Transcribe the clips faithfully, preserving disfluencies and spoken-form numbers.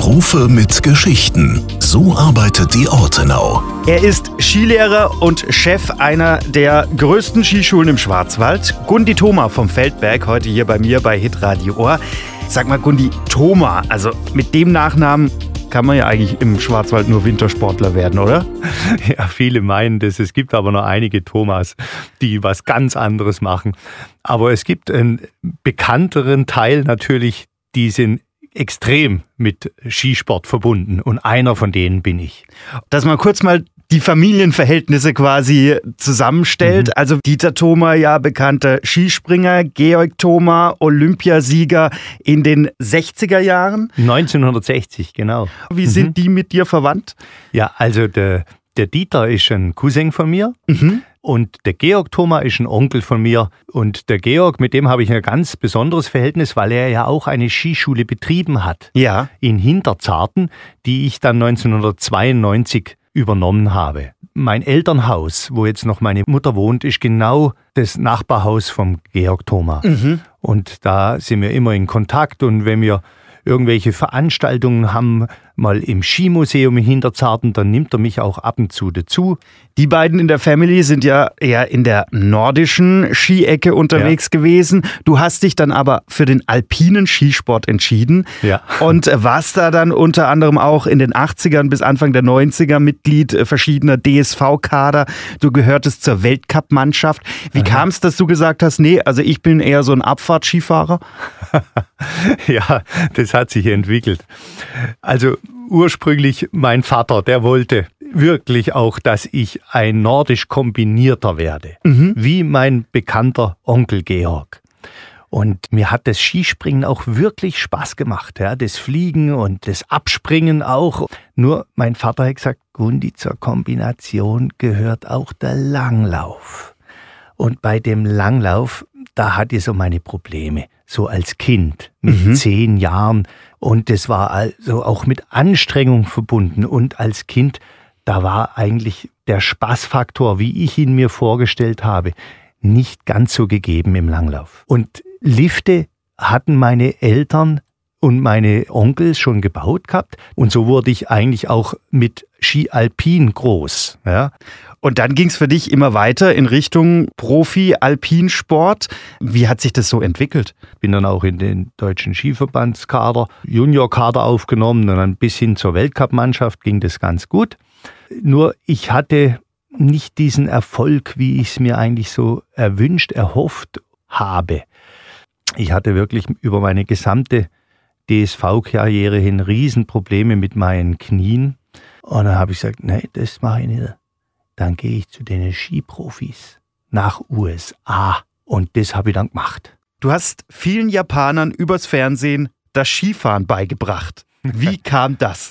Berufe mit Geschichten. So arbeitet die Ortenau. Er ist Skilehrer und Chef einer der größten Skischulen im Schwarzwald. Gundi Thoma vom Feldberg, heute hier bei mir bei Hitradio Ohr. Sag mal, Gundi Thoma, also mit dem Nachnamen kann man ja eigentlich im Schwarzwald nur Wintersportler werden, oder? Ja, viele meinen das. Es gibt aber noch einige Thomas, die was ganz anderes machen. Aber es gibt einen bekannteren Teil natürlich, die sind extrem mit Skisport verbunden. Und einer von denen bin ich. Dass man kurz mal die Familienverhältnisse quasi zusammenstellt. Mhm. Also Dieter Thoma, ja bekannter Skispringer, Georg Thoma, Olympiasieger in den sechziger Jahren. neunzehnhundertsechzig, genau. Wie mhm. sind die mit dir verwandt? Ja, also der, der Dieter ist ein Cousin von mir. Mhm. Und der Georg Thoma ist ein Onkel von mir. Und der Georg, mit dem habe ich ein ganz besonderes Verhältnis, weil er ja auch eine Skischule betrieben hat. Ja. In Hinterzarten, die ich dann neunzehnhundertzweiundneunzig übernommen habe. Mein Elternhaus, wo jetzt noch meine Mutter wohnt, ist genau das Nachbarhaus vom Georg Thoma. Mhm. Und da sind wir immer in Kontakt. Und wenn wir irgendwelche Veranstaltungen haben, mal im Skimuseum in Hinterzarten, dann nimmt er mich auch ab und zu dazu. Die beiden in der Family sind ja eher in der nordischen Skiecke unterwegs ja. gewesen. Du hast dich dann aber für den alpinen Skisport entschieden ja. und warst da dann unter anderem auch in den achtzigern bis Anfang der neunziger Mitglied verschiedener D S V-Kader. Du gehörtest zur Weltcup-Mannschaft. Wie kam es, dass du gesagt hast, nee, also ich bin eher so ein Abfahrtskifahrer? Ja, das hat sich entwickelt. Also ursprünglich mein Vater, der wollte wirklich auch, dass ich ein nordisch Kombinierter werde, mhm. wie mein bekannter Onkel Georg. Und mir hat das Skispringen auch wirklich Spaß gemacht, ja, das Fliegen und das Abspringen auch. Nur mein Vater hat gesagt, Gundi, zur Kombination gehört auch der Langlauf. Und bei dem Langlauf, da hatte ich so meine Probleme, so als Kind mit mhm. zehn Jahren. Und das war also auch mit Anstrengung verbunden. Und als Kind, da war eigentlich der Spaßfaktor, wie ich ihn mir vorgestellt habe, nicht ganz so gegeben im Langlauf. Und Lifte hatten meine Eltern und meine Onkels schon gebaut gehabt. Und so wurde ich eigentlich auch mit Ski Alpin groß. Ja. Und dann ging es für dich immer weiter in Richtung Profi-Alpinsport. Wie hat sich das so entwickelt? Bin dann auch in den deutschen Skiverbandskader, Juniorkader aufgenommen und dann bis hin zur Weltcup-Mannschaft ging das ganz gut. Nur ich hatte nicht diesen Erfolg, wie ich es mir eigentlich so erwünscht, erhofft habe. Ich hatte wirklich über meine gesamte D S V-Karriere hin Riesenprobleme mit meinen Knien. Und dann habe ich gesagt, nee, das mache ich nicht. Dann gehe ich zu den Skiprofis nach U S A. Und das habe ich dann gemacht. Du hast vielen Japanern übers Fernsehen das Skifahren beigebracht. Wie kam das?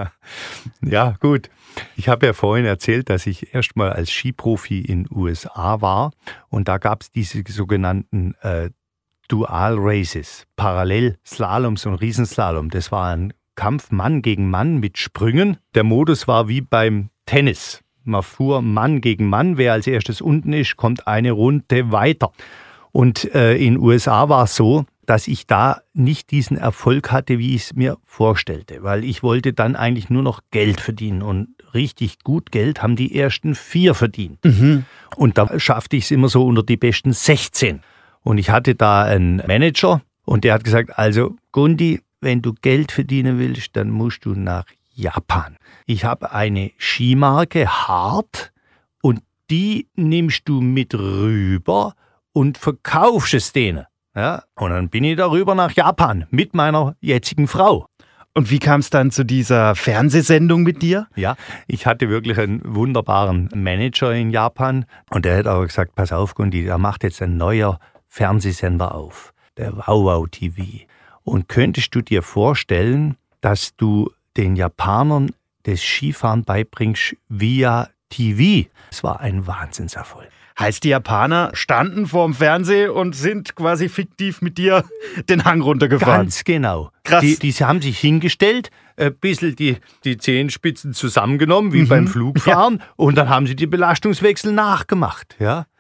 Ja, gut. Ich habe ja vorhin erzählt, dass ich erst mal als Skiprofi in U S A war. Und da gab es diese sogenannten äh, Dual Races, Parallelslaloms und Riesenslalom. Das war ein Kampf Mann gegen Mann mit Sprüngen. Der Modus war wie beim Tennis. Man fuhr Mann gegen Mann. Wer als erstes unten ist, kommt eine Runde weiter. Und äh, in U S A war es so, dass ich da nicht diesen Erfolg hatte, wie ich es mir vorstellte. Weil ich wollte dann eigentlich nur noch Geld verdienen. Und richtig gut Geld haben die ersten vier verdient. Mhm. Und da schaffte ich es immer so unter die besten sechzehn. Und ich hatte da einen Manager und der hat gesagt, also Gundi, wenn du Geld verdienen willst, dann musst du nach Japan. Ich habe eine Skimarke, Hart, und die nimmst du mit rüber und verkaufst es denen. Ja? Und dann bin ich darüber nach Japan mit meiner jetzigen Frau. Und wie kam es dann zu dieser Fernsehsendung mit dir? Ja, ich hatte wirklich einen wunderbaren Manager in Japan und der hat aber gesagt, pass auf Gundi, der macht jetzt ein neuer Fernsehsender auf, der Wow Wow T V. Und könntest du dir vorstellen, dass du den Japanern das Skifahren beibringst via T V? Es war ein Wahnsinnserfolg. Heißt, die Japaner standen vorm Fernsehen und sind quasi fiktiv mit dir den Hang runtergefahren? Ganz genau. Krass. Die, die haben sich hingestellt, ein bisschen die, die Zehenspitzen zusammengenommen, wie mhm. beim Flugfahren, ja. Und dann haben sie die Belastungswechsel nachgemacht. Ja.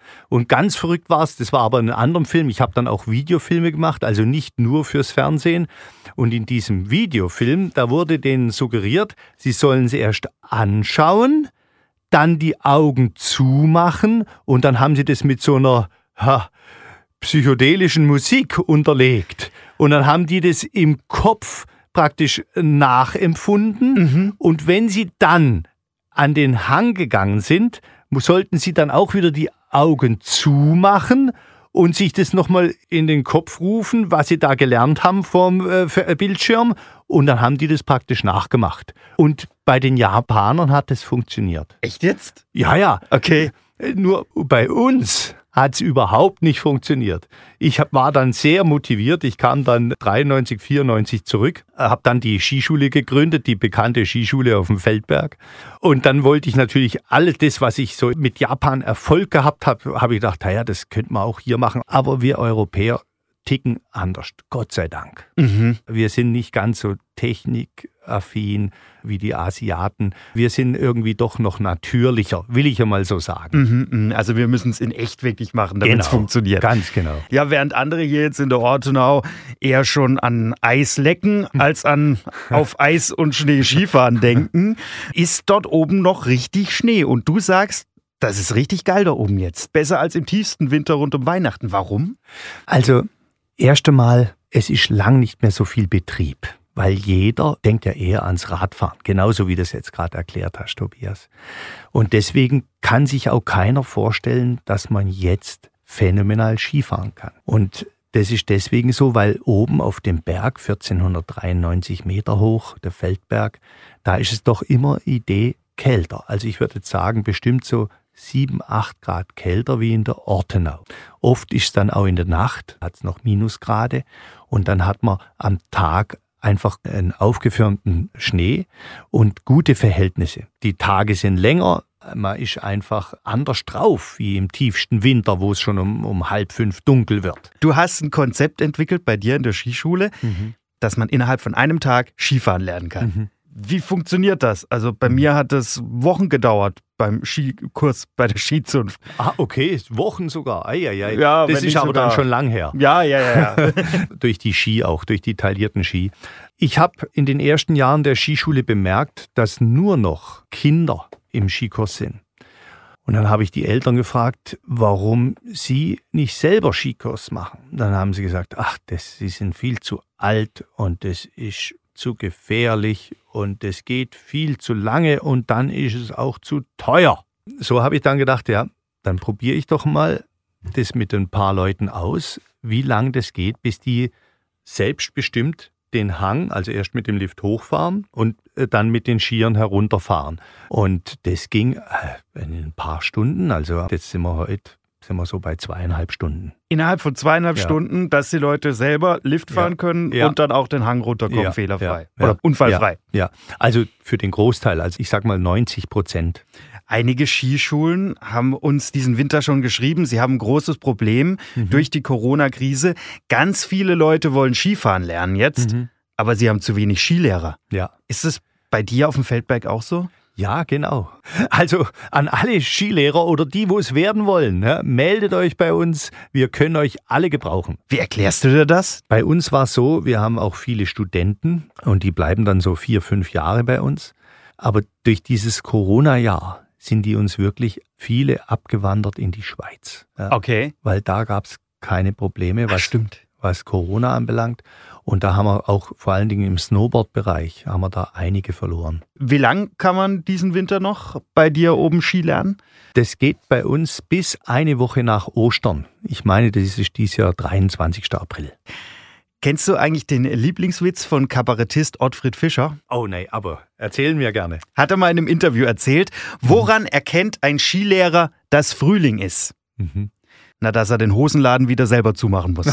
Und ganz verrückt war es, das war aber in einem anderen Film. Ich habe dann auch Videofilme gemacht, also nicht nur fürs Fernsehen. Und in diesem Videofilm, da wurde denen suggeriert, sie sollen sie erst anschauen, dann die Augen zumachen und dann haben sie das mit so einer ha, psychedelischen Musik unterlegt. Und dann haben die das im Kopf praktisch nachempfunden. Mhm. Und wenn sie dann an den Hang gegangen sind, sollten sie dann auch wieder die Augen zumachen und sich das nochmal in den Kopf rufen, was sie da gelernt haben vom äh, Bildschirm. Und dann haben die das praktisch nachgemacht. Und bei den Japanern hat das funktioniert. Echt jetzt? Ja, ja. Okay. Nur bei uns hat es überhaupt nicht funktioniert. Ich hab, war dann sehr motiviert. Ich kam dann dreiundneunzig, vierundneunzig zurück, habe dann die Skischule gegründet, die bekannte Skischule auf dem Feldberg. Und dann wollte ich natürlich alles das, was ich so mit Japan Erfolg gehabt habe, habe ich gedacht, naja, das könnte man auch hier machen. Aber wir Europäer ticken anders, Gott sei Dank. Mhm. Wir sind nicht ganz so technikaffin wie die Asiaten. Wir sind irgendwie doch noch natürlicher, will ich ja mal so sagen. Mhm, also wir müssen es in echt wirklich machen, damit es genau, funktioniert. Ganz genau. Ja, während andere hier jetzt in der Ortenau eher schon an Eis lecken, als an auf Eis und Schnee Skifahren denken, ist dort oben noch richtig Schnee. Und du sagst, das ist richtig geil da oben jetzt. Besser als im tiefsten Winter rund um Weihnachten. Warum? Also, erst einmal, es ist lang nicht mehr so viel Betrieb. Weil jeder denkt ja eher ans Radfahren, genauso wie du das jetzt gerade erklärt hast, Tobias. Und deswegen kann sich auch keiner vorstellen, dass man jetzt phänomenal Skifahren kann. Und das ist deswegen so, weil oben auf dem Berg, vierzehnhundertdreiundneunzig Meter hoch, der Feldberg, da ist es doch immer Idee kälter. Also ich würde jetzt sagen, bestimmt so sieben, acht Grad kälter wie in der Ortenau. Oft ist es dann auch in der Nacht, hat es noch Minusgrade und dann hat man am Tag einfach einen aufgefirmten Schnee und gute Verhältnisse. Die Tage sind länger, man ist einfach anders drauf wie im tiefsten Winter, wo es schon um, um halb fünf dunkel wird. Du hast ein Konzept entwickelt bei dir in der Skischule, mhm. dass man innerhalb von einem Tag Skifahren lernen kann. Mhm. Wie funktioniert das? Also bei mir hat es Wochen gedauert beim Skikurs bei der Skizunft. Ah, okay, Wochen sogar. Ei, ei, ei. Ja, das ist aber sogar dann schon lang her. Ja, ja, ja. ja. Durch die Ski auch, durch die taillierten Ski. Ich habe in den ersten Jahren der Skischule bemerkt, dass nur noch Kinder im Skikurs sind. Und dann habe ich die Eltern gefragt, warum sie nicht selber Skikurs machen. Dann haben sie gesagt, ach, das, sie sind viel zu alt und das ist zu gefährlich und es geht viel zu lange und dann ist es auch zu teuer. So habe ich dann gedacht, ja, dann probiere ich doch mal das mit ein paar Leuten aus, wie lange das geht, bis die selbstbestimmt den Hang, also erst mit dem Lift hochfahren und dann mit den Skiern herunterfahren. Und das ging in ein paar Stunden, also jetzt sind wir heute sind wir so bei zweieinhalb Stunden. Innerhalb von zweieinhalb ja. Stunden, dass die Leute selber Lift fahren ja. können ja. und dann auch den Hang runterkommen, ja. fehlerfrei ja. oder ja. unfallfrei. Ja. ja, also für den Großteil, also ich sag mal neunzig Prozent. Einige Skischulen haben uns diesen Winter schon geschrieben, sie haben ein großes Problem mhm. durch die Corona-Krise. Ganz viele Leute wollen Skifahren lernen jetzt, mhm. aber sie haben zu wenig Skilehrer. Ja. Ist es bei dir auf dem Feldberg auch so? Ja, genau. Also an alle Skilehrer oder die, wo es werden wollen, ja, meldet euch bei uns. Wir können euch alle gebrauchen. Wie erklärst du dir das? Bei uns war es so, wir haben auch viele Studenten und die bleiben dann so vier, fünf Jahre bei uns. Aber durch dieses Corona-Jahr sind die uns wirklich viele abgewandert in die Schweiz. Ja, okay. Weil da gab es keine Probleme, was, Ach, stimmt. was Corona anbelangt. Und da haben wir auch vor allen Dingen im Snowboard-Bereich haben wir da einige verloren. Wie lang kann man diesen Winter noch bei dir oben Ski lernen? Das geht bei uns bis eine Woche nach Ostern. Ich meine, das ist dieses Jahr dreiundzwanzigsten April. Kennst du eigentlich den Lieblingswitz von Kabarettist Ottfried Fischer? Oh nein, aber erzählen wir gerne. Hat er mal in einem Interview erzählt. Woran mhm. erkennt ein Skilehrer, dass Frühling ist? Mhm. Na, dass er den Hosenladen wieder selber zumachen muss.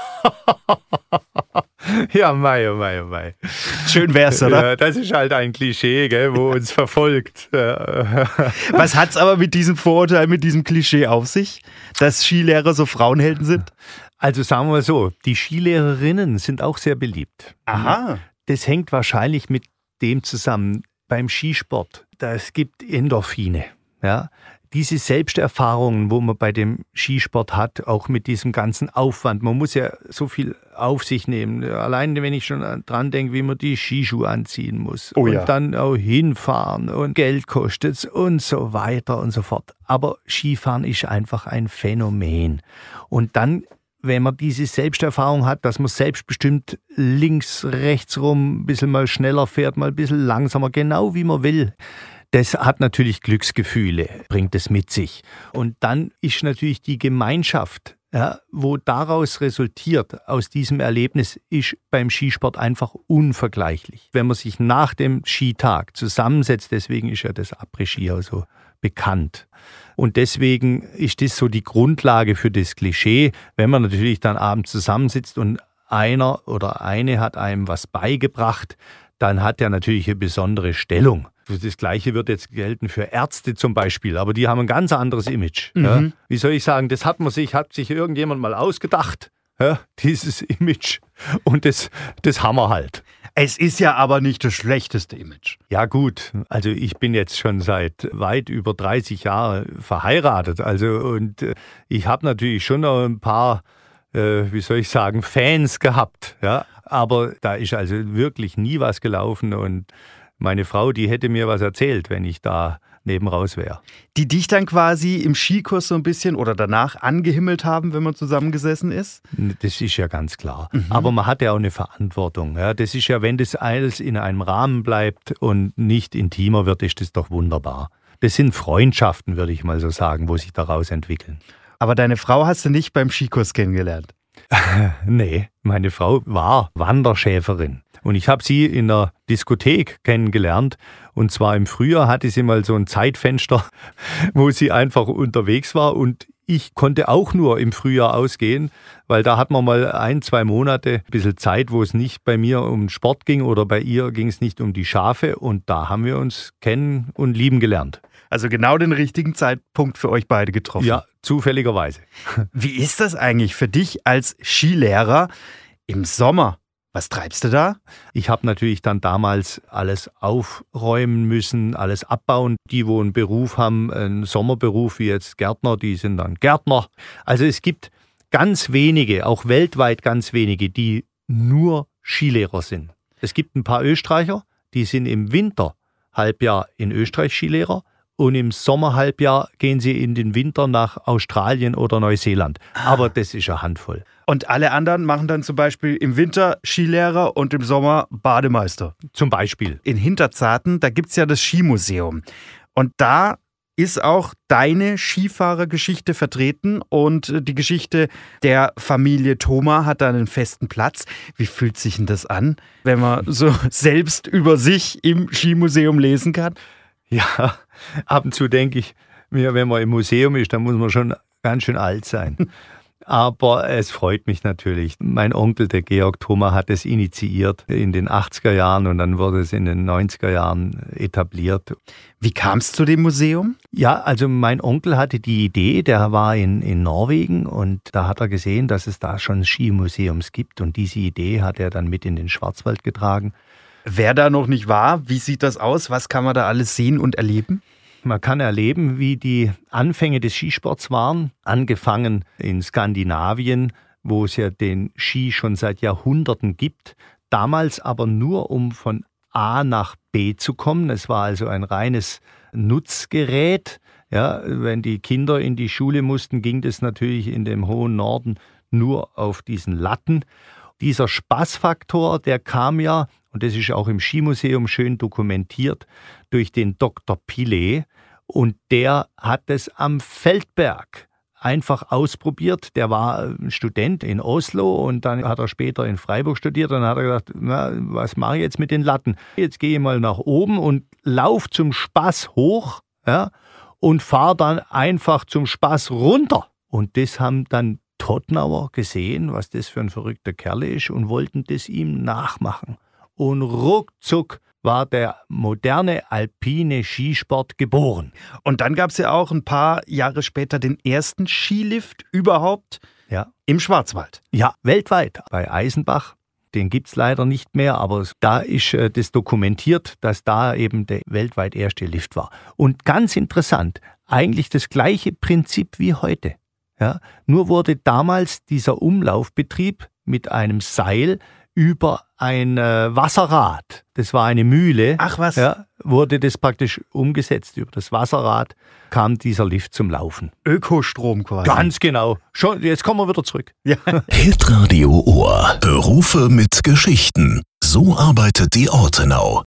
Ja, mei, oh mei, oh mei. Schön wär's, oder? Ja, das ist halt ein Klischee, gell, wo uns verfolgt. Was hat's aber mit diesem Vorurteil, mit diesem Klischee auf sich, dass Skilehrer so Frauenhelden sind? Also sagen wir mal so, die Skilehrerinnen sind auch sehr beliebt. Aha. Das hängt wahrscheinlich mit dem zusammen, beim Skisport, es gibt Endorphine. Ja, diese Selbsterfahrungen, wo man bei dem Skisport hat, auch mit diesem ganzen Aufwand, man muss ja so viel auf sich nehmen. Allein wenn ich schon dran denke, wie man die Skischuhe anziehen muss oh und ja. dann auch hinfahren und Geld kostet und so weiter und so fort. Aber Skifahren ist einfach ein Phänomen. Und dann, wenn man diese Selbsterfahrung hat, dass man selbstbestimmt links, rechts rum ein bisschen mal schneller fährt, mal ein bisschen langsamer, genau wie man will, das hat natürlich Glücksgefühle, bringt es mit sich. Und dann ist natürlich die Gemeinschaft, ja, wo daraus resultiert, aus diesem Erlebnis, ist beim Skisport einfach unvergleichlich. Wenn man sich nach dem Skitag zusammensetzt, deswegen ist ja das Après-Ski auch so bekannt. Und deswegen ist das so die Grundlage für das Klischee, wenn man natürlich dann abends zusammensitzt und einer oder eine hat einem was beigebracht, dann hat er natürlich eine besondere Stellung. Das Gleiche wird jetzt gelten für Ärzte zum Beispiel, aber die haben ein ganz anderes Image. Mhm. Ja. Wie soll ich sagen, das hat man sich, hat sich irgendjemand mal ausgedacht, ja, dieses Image. Und das, das haben wir halt. Es ist ja aber nicht das schlechteste Image. Ja gut, also ich bin jetzt schon seit weit über dreißig Jahren verheiratet. Also und ich habe natürlich schon noch ein paar, äh, wie soll ich sagen, Fans gehabt. Ja, aber da ist also wirklich nie was gelaufen und meine Frau, die hätte mir was erzählt, wenn ich da neben raus wäre. Die dich dann quasi im Skikurs so ein bisschen oder danach angehimmelt haben, wenn man zusammengesessen ist? Das ist ja ganz klar. Mhm. Aber man hat ja auch eine Verantwortung. Ja, das ist ja, wenn das alles in einem Rahmen bleibt und nicht intimer wird, ist das doch wunderbar. Das sind Freundschaften, würde ich mal so sagen, wo sich daraus entwickeln. Aber deine Frau hast du nicht beim Skikurs kennengelernt? Nee, meine Frau war Wanderschäferin. Und ich habe sie in der Diskothek kennengelernt. Und zwar im Frühjahr hatte sie mal so ein Zeitfenster, wo sie einfach unterwegs war. Und ich konnte auch nur im Frühjahr ausgehen, weil da hat man mal ein, zwei Monate ein bisschen Zeit, wo es nicht bei mir um Sport ging oder bei ihr ging es nicht um die Schafe. Und da haben wir uns kennen und lieben gelernt. Also genau den richtigen Zeitpunkt für euch beide getroffen. Ja, zufälligerweise. Wie ist das eigentlich für dich als Skilehrer im Sommer? Was treibst du da? Ich habe natürlich dann damals alles aufräumen müssen, alles abbauen. Die, wo einen Beruf haben, einen Sommerberuf wie jetzt Gärtner, die sind dann Gärtner. Also es gibt ganz wenige, auch weltweit ganz wenige, die nur Skilehrer sind. Es gibt ein paar Österreicher, die sind im Winterhalbjahr in Österreich Skilehrer. Und im Sommerhalbjahr gehen sie in den Winter nach Australien oder Neuseeland. Aber das ist eine Handvoll. Und alle anderen machen dann zum Beispiel im Winter Skilehrer und im Sommer Bademeister. Zum Beispiel. In Hinterzarten, da gibt es ja das Skimuseum. Und da ist auch deine Skifahrergeschichte vertreten. Und die Geschichte der Familie Thoma hat da einen festen Platz. Wie fühlt sich denn das an, wenn man so selbst über sich im Skimuseum lesen kann? Ja, ab und zu denke ich mir, wenn man im Museum ist, dann muss man schon ganz schön alt sein. Aber es freut mich natürlich. Mein Onkel, der Georg Thoma, hat es initiiert in den achtziger Jahren und dann wurde es in den neunziger Jahren etabliert. Wie kam es zu dem Museum? Ja, also mein Onkel hatte die Idee, der war in, in Norwegen und da hat er gesehen, dass es da schon Skimuseums gibt und diese Idee hat er dann mit in den Schwarzwald getragen. Wer da noch nicht war, wie sieht das aus? Was kann man da alles sehen und erleben? Man kann erleben, wie die Anfänge des Skisports waren, angefangen in Skandinavien, wo es ja den Ski schon seit Jahrhunderten gibt, damals aber nur, um von A nach B zu kommen. Es war also ein reines Nutzgerät. Ja, wenn die Kinder in die Schule mussten, ging das natürlich in dem hohen Norden nur auf diesen Latten. Dieser Spaßfaktor, der kam ja, und das ist auch im Skimuseum schön dokumentiert, durch den Doktor Pilet. Und der hat es am Feldberg einfach ausprobiert. Der war ein Student in Oslo und dann hat er später in Freiburg studiert. Und dann hat er gedacht, na, was mache ich jetzt mit den Latten? Jetzt gehe ich mal nach oben und lauf zum Spaß hoch, ja, und fahre dann einfach zum Spaß runter. Und das haben dann Todtnauer gesehen, was das für ein verrückter Kerl ist und wollten das ihm nachmachen. Und ruckzuck war der moderne alpine Skisport geboren. Und dann gab es ja auch ein paar Jahre später den ersten Skilift überhaupt ja. im Schwarzwald. Ja, weltweit. Bei Eisenbach, den gibt es leider nicht mehr, aber da ist äh, das dokumentiert, dass da eben der weltweit erste Lift war. Und ganz interessant, eigentlich das gleiche Prinzip wie heute. Ja, nur wurde damals dieser Umlaufbetrieb mit einem Seil über ein äh, Wasserrad, das war eine Mühle, Ach was. Ja, wurde das praktisch umgesetzt. Über das Wasserrad kam dieser Lift zum Laufen. Ökostrom quasi. Ganz genau. Schon, jetzt kommen wir wieder zurück. Ja. Hitradio Ohr. Berufe mit Geschichten. So arbeitet die Ortenau.